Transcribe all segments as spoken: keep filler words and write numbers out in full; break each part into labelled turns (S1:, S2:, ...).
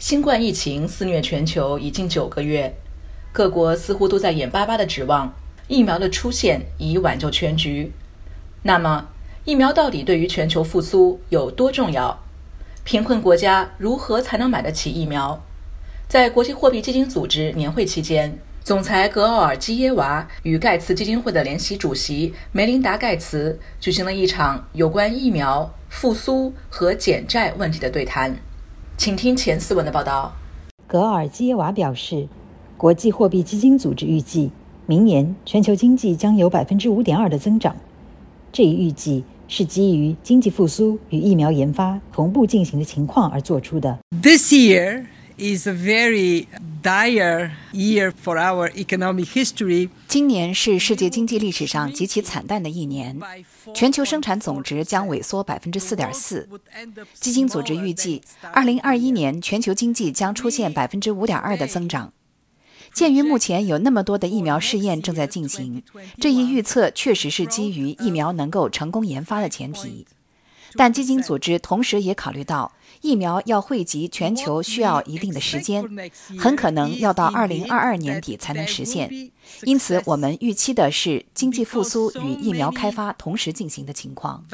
S1: 新冠疫情肆虐全球已经九个月，各国似乎都在眼巴巴地指望疫苗的出现以挽救全局。那么，疫苗到底对于全球复苏有多重要？贫困国家如何才能买得起疫苗？在国际货币基金组织年会期间，总裁格奥尔基耶娃与盖茨基金会的联席主席梅琳达·盖茨举行了一场有关疫苗、复苏和减债问题的对谈。请听前四文的报道。
S2: 格奥尔基耶娃表示，国际货币基金组织预计明年全球经济将有 百分之五点二 的增长。这一预计是基于经济复苏与疫苗研发同步进行的情况而做出的。
S3: This year is a very dire year for our economic history.
S4: 今年是世界经济历史上极其惨淡的一年，全球生产总值将萎缩 百分之四点四。 基金组织预计二零二一年全球经济将出现 百分之五点二 的增长。鉴于目前有那么多的疫苗试验正在进行，这一预测确实是基于疫苗能够成功研发的前提。但基金组织同时也考虑到，疫苗要惠及全球需要一定的时间，很可能要到二零二二年底才能实现。因此，我们预期的是经济复苏与疫苗开发同时进行的情况。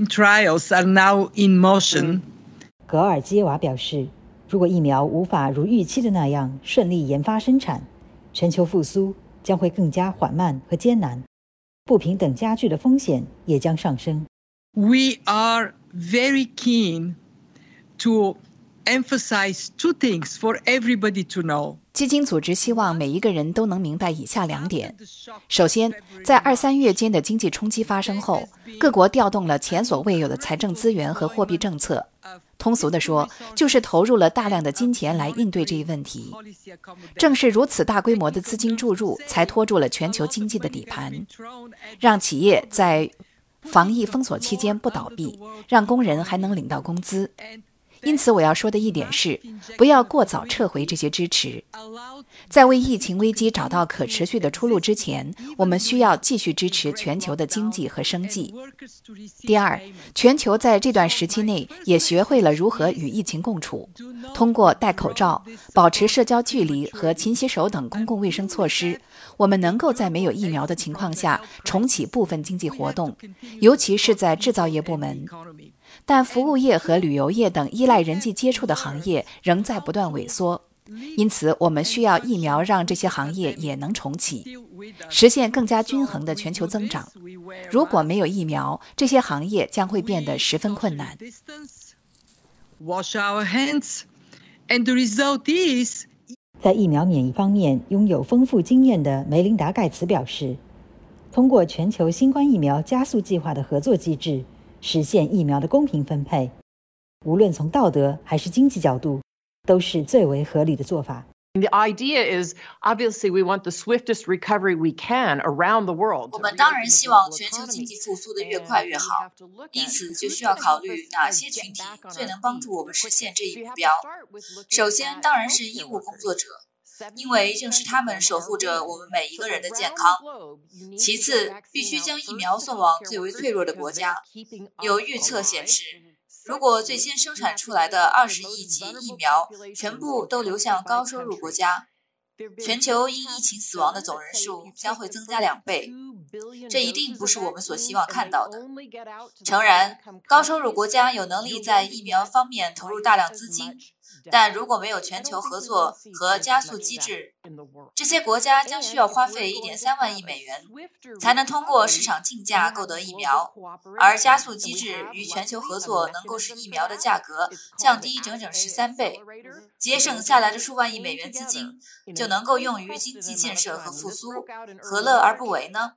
S2: 格奥尔基耶娃表示，如果疫苗无法如预期的那样顺利研发生产，全球复苏将会更加缓慢和艰难，不平等加剧的风险也将上升。
S3: We are very keen to emphasize two things for everybody to know.
S4: 基金组织希望每一个人都能明白以下两点。首先，在二三月间的经济冲击发生后，各国调动了前所未有的财政资源和货币政策。通俗地说，就是投入了大量的金钱来应对这一问题。正是如此大规模的资金注入，才拖住了全球经济的底盘，让企业在防疫封锁期间不倒闭，让工人还能领到工资。因此我要说的一点是，不要过早撤回这些支持。在为疫情危机找到可持续的出路之前，我们需要继续支持全球的经济和生计。第二，全球在这段时期内也学会了如何与疫情共处，通过戴口罩、保持社交距离和勤洗手等公共卫生措施，我们能够在没有疫苗的情况下重启部分经济活动，尤其是在制造业部门。但服务业和旅游业等依赖人际接触的行业仍在不断萎缩，因此我们需要疫苗让这些行业也能重启，实现更加均衡的全球增长。如果没有疫苗，这些行业将会变得十分困难。
S3: Wash our hands, and the result is...
S2: 在疫苗免疫方面拥有丰富经验的梅琳达·盖茨表示，通过全球新冠疫苗加速计划的合作机制，实现疫苗的公平分配，无论从道德还是经济角度，都是最为合理的做法。
S5: The idea is, obviously, we want the swiftest recovery we can around the world.
S6: 我们当然希望全球经济复苏的越快越好，因此就需要考虑哪些群体最能帮助我们实现这一目标。首先，当然是医务工作者，因为正是他们守护着我们每一个人的健康。其次，必须将疫苗送往最为脆弱的国家。有预测显示，如果最先生产出来的二十亿剂疫苗全部都流向高收入国家，全球因疫情死亡的总人数将会增加两倍。这一定不是我们所希望看到的。诚然，高收入国家有能力在疫苗方面投入大量资金，但如果没有全球合作和加速机制，这些国家将需要花费 一点三万亿美元，才能通过市场竞价购得疫苗，而加速机制与全球合作能够使疫苗的价格降低整整十三倍，节省下来的数万亿美元资金就能够用于经济建设和复苏，何乐而不为呢？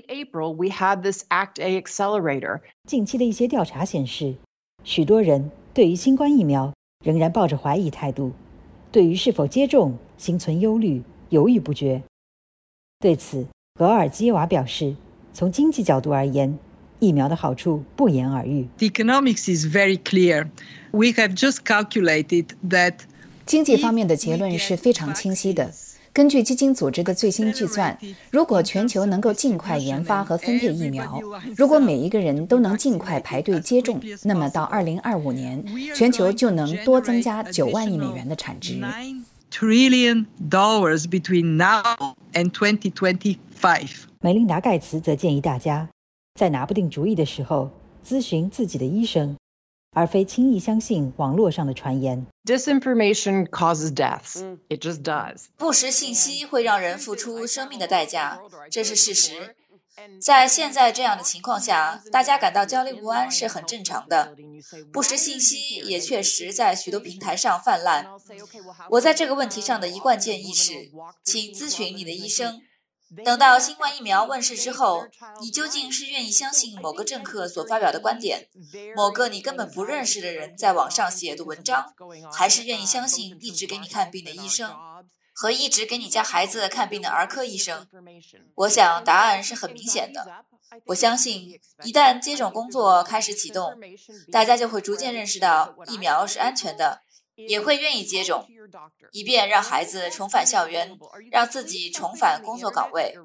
S2: 近期的一些调查显示，许多人对于新冠疫苗仍然抱着怀疑态度，对于是否接种心存忧虑，犹豫不决。对此，格奥尔基耶娃表示，从经济角度而言，疫苗的好处不言而喻。
S3: The economics is very clear. We have just calculated that
S4: 经济方面的结论是非常清晰的。 根据基金组织的最新计算，如果全球能够尽快研发和分配疫苗，如果每一个人都能尽快排队接种，那么到二零二五年，全球就能多增加九万亿美元的产值。
S3: trillion dollars between now and twenty twenty-five.
S2: 梅琳达·盖茨则建议大家，在拿不定主意的时候，咨询自己的医生，而非轻易相信网络上的传言。
S5: Disinformation causes deaths. It just does.
S6: 不实信息会让人付出生命的代价，这是事实。在现在这样的情况下，大家感到焦虑不安是很正常的。不实信息也确实在许多平台上泛滥。我在这个问题上的一贯建议是，请咨询你的医生。等到新冠疫苗问世之后，你究竟是愿意相信某个政客所发表的观点，某个你根本不认识的人在网上写的文章，还是愿意相信一直给你看病的医生和一直给你家孩子看病的儿科医生？我想答案是很明显的。我相信一旦接种工作开始启动，大家就会逐渐认识到疫苗是安全的，也会愿意接种，以便让孩子重返校园，让自己重返工作岗位。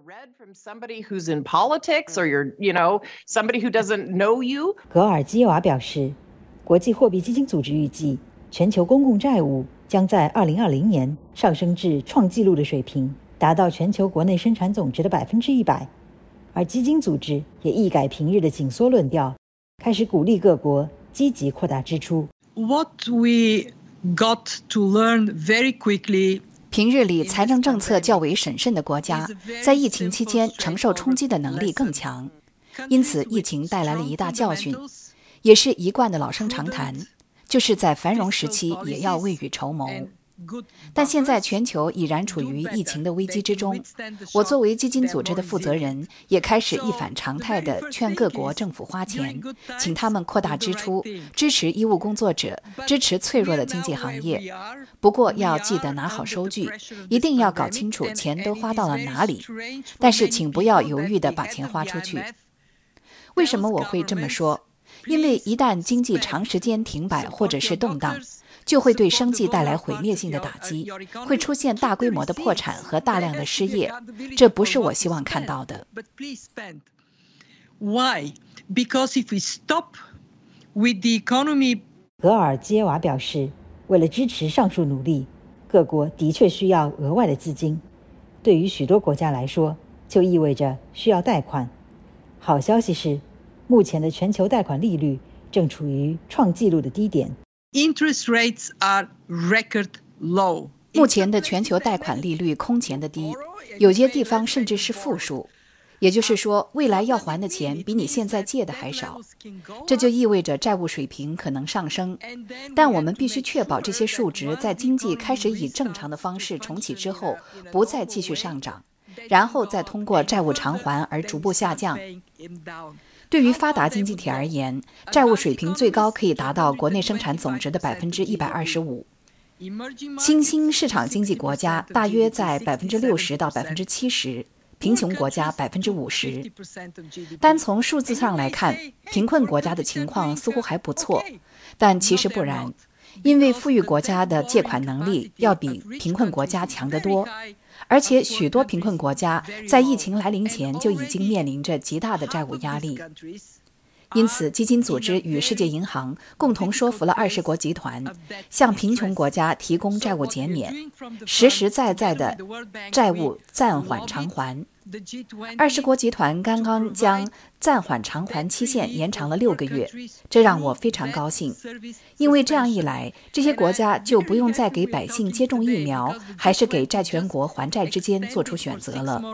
S2: 格尔基耶娃表示，国际货币基金组织预计，全球公共债务将在二零二零年上升至创纪录的水平，达到全球国内生产总值的百分之一百。而基金组织也一改平日的紧缩论调，开始鼓励各国积极扩大支出。
S3: What we got to learn very quickly.
S4: 平日里财政政策较为审慎的国家，在疫情期间承受冲击的能力更强，因此疫情带来了一大教训，也是一贯的老生常谈，就是在繁荣时期也要未雨绸缪。但现在全球已然处于疫情的危机之中，我作为基金组织的负责人，也开始一反常态地劝各国政府花钱，请他们扩大支出，支持医务工作者，支持脆弱的经济行业。不过要记得拿好收据，一定要搞清楚钱都花到了哪里，但是请不要犹豫地把钱花出去。为什么我会这么说？因为一旦经济长时间停摆或者是动荡，就会对生计带来毁灭性的打击，会出现大规模的破产和大量的失业，这不是我希望看到的。
S3: Why? Because if we stop with the economy.
S2: 格尔基耶娃表示，为了支持上述努力，各国的确需要额外的资金。对于许多国家来说，就意味着需要贷款。好消息是，目前的全球贷款利率正处于创纪录的低点。
S3: Interest rates are record low.
S4: 目前的全球贷款利率空前的低，有些地方甚至是负数，也就是说，未来要还的钱比你现在借的还少。这就意味着债务水平可能上升，但我们必须确保这些数值在经济开始以正常的方式重启之后，不再继续上涨，然后再通过债务偿还而逐步下降。对于发达经济体而言，债务水平最高可以达到国内生产总值的百分之一百二十五。新兴市场经济国家大约在百分之六十到百分之七十，贫穷国家百分之五十。单从数字上来看，贫困国家的情况似乎还不错，但其实不然，因为富裕国家的借款能力要比贫困国家强得多。而且许多贫困国家在疫情来临前就已经面临着极大的债务压力，因此基金组织与世界银行共同说服了二十国集团，向贫穷国家提供债务减免，实实在在的债务暂缓偿还。二十国集团刚刚将暂缓偿还期限延长了六个月，这让我非常高兴，因为这样一来，这些国家就不用再给百姓接种疫苗，还是给债权国还债之间做出选择了。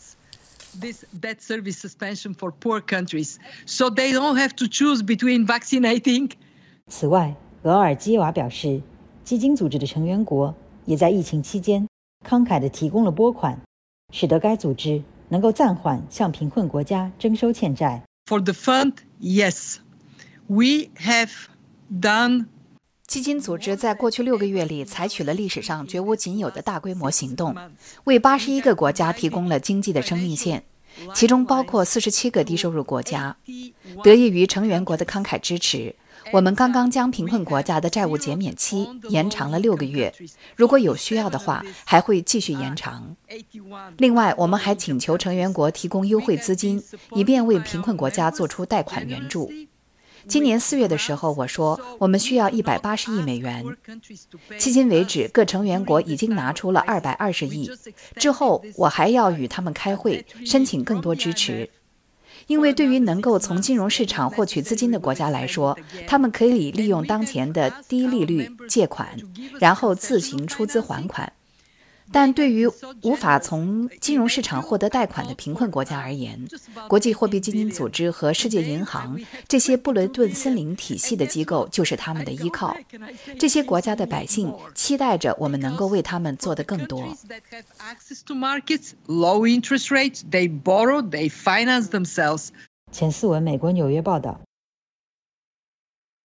S3: This debt service suspension for poor countries, so they don't have to choose between vaccinating.
S2: 此外，额尔基耶娃表示，基金组织的成员国也在疫情期间慷慨地提供了拨款，使得该组织能够暂缓向贫困国家征收欠债。
S3: For the fund, yes, we have done.
S4: 基金组织在过去六个月里采取了历史上绝无仅有的大规模行动，为八十一个国家提供了经济的生命线，其中包括四十七个低收入国家。得益于成员国的慷慨支持， 我们刚刚将贫困国家的债务减免期延长了六个月，如果有需要的话，还会继续延长。另外，我们还请求成员国提供优惠资金，以便为贫困国家做出贷款援助。今年四月的时候，我说我们需要一百八十亿美元。迄今为止，各成员国已经拿出了二百二十亿。之后，我还要与他们开会，申请更多支持。因为对于能够从金融市场获取资金的国家来说，他们可以利用当前的低利率借款，然后自行出资还款。但对于无法从金融市场获得贷款的贫困国家而言，国际货币基金组织和世界银行这些布雷顿森林体系的机构就是他们的依靠。这些国家的百姓期待着我们能够为他们做得更多。
S2: 前四文美国纽约报道。